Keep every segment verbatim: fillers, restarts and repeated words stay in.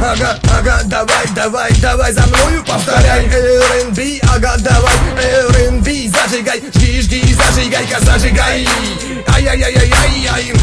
ага, ага, давай, давай, давай за мною повторяй. эр энд би, ага, давай, эр энд би, зажигай, жги, жги, зажигай-ка, зажигай. Ай-яй-яй-яй-яй-яй.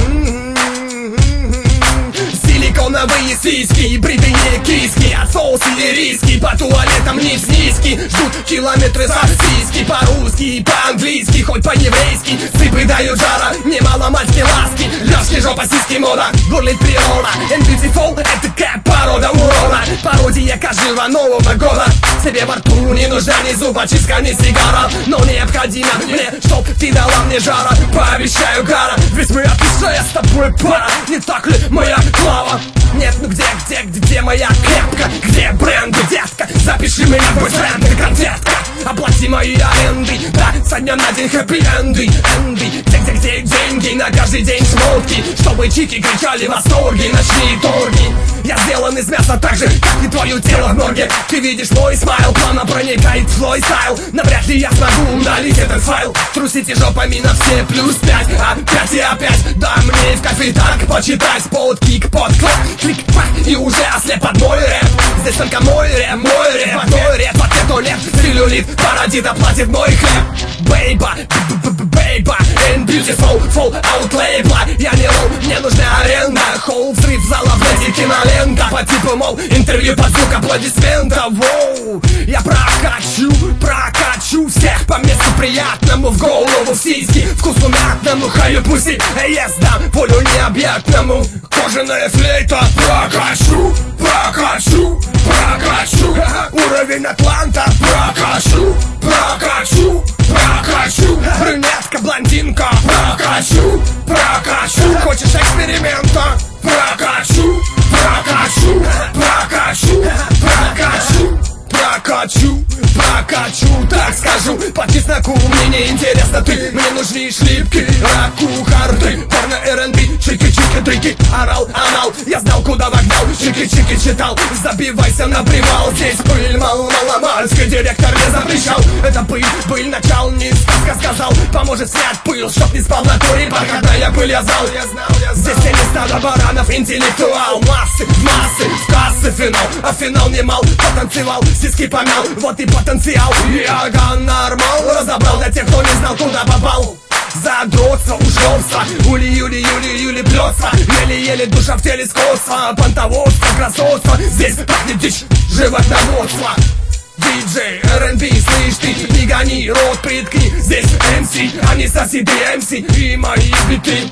Силиконовые сиськи, бритые киски, отсосы и риски, по туалетам низ низкий, ждут километры сосиски, по-русски, по-английски, хоть по-еврейски, цыпы дают жара, немало мальчки ласки, ляжки, жопа, сиськи, мода, бурлит природа, and beautiful, это как порода урона, пародия каждого нового года, себе во рту не нужна ни зубочистка, ни сигара, но необходимо мне, чтоб ты дала мне жара, пообещаю гара, ведь мы отличная с тобой пара, не так ли, моя Клава? Нет, ну где, где, где моя кепка? Где бренды, детка? Запиши меня в бойфренд, ты конфетка. Оплати мои аренды, да, со дня на день хэппи-энды, энды. Где, где, где деньги? На каждый день шмотки, чтобы чики кричали в восторге, ночные торги. Я сделан из мяса так же, как и твое тело в морге. Ты видишь мой смайл, плавно проникает в твой стайл. Навряд ли я смогу удалить этот файл. Трусите жопами на все плюс пять, опять и опять. Да мне в кайф и так почитать. Под кик, под клак, клик, пак, и уже ослеп под мой рэп. Здесь только мой рэп, мой рэп, мой рэп. Ответу нет, целлюлит, пародит, оплатит мой хлеб. Бейба, бейба, and beautiful, full out лейбла. Я не лол, мне нужна аренда. Холл, взрыв зала, блядь, кинолента. По типу, мол, интервью под звук аплодисментов. Воу, я прокачу, прокачу всех по месту приятному. В голову в сиськи, вкусу мятному. Хаю пуси, я сдам волю необъятному. Кожаная флейта, прокачу, прокачу, прокачу. Уровень Атланта, прокачу, прокачу, прокачу. Брюнетка, блондинка, прокачу, прокачу. Хочешь эксперимента? Прокачу, прокачу, прокачу, прокачу, прокачу, прокачу. Так скажу, по чесноку мне не интересно ты. Мне нужны шлипки, рак-кухар, ты. Порно эр энд би, чики-чики-трики. Орал, анал, я знал, куда вогнал. Чики-чики читал, забивайся на привал. Здесь пыль, мало-маломальский директор не запрещал. Это пыль, пыль, начал, не сказка сказал. Поможет снять пыль, чтоб не спал в натуре. Бархатная пыль, я знал, я знал, я знал. Здесь не стадо баранов, интеллектуал. Массы, массы, в кассы финал. А финал не мал, потанцевал, сиськи помял. Вот и потенциал, я нормал. Разобрал для тех, кто не знал, куда попал. Задротство, ужлобство, ули-юли-юли-юли плётство. Еле-еле душа в теле скотство. Понтоводство, красотство, здесь пахнет дичь, животноводство. Диджей, эр энд би, слышь ты, не гони, рот приткни. Здесь эм си, а не соседи эм си. И мои биты,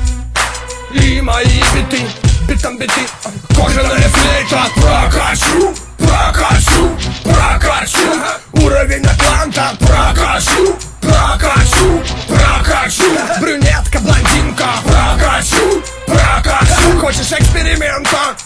и мои биты, битом биты. Кожаная флейта, прокачу, прокачу, прокачу. Уровень Атланта, прокачу, прокачу, прокачу. Брюнетка, блондинка, прокачу, прокачу. Хочешь эксперимента?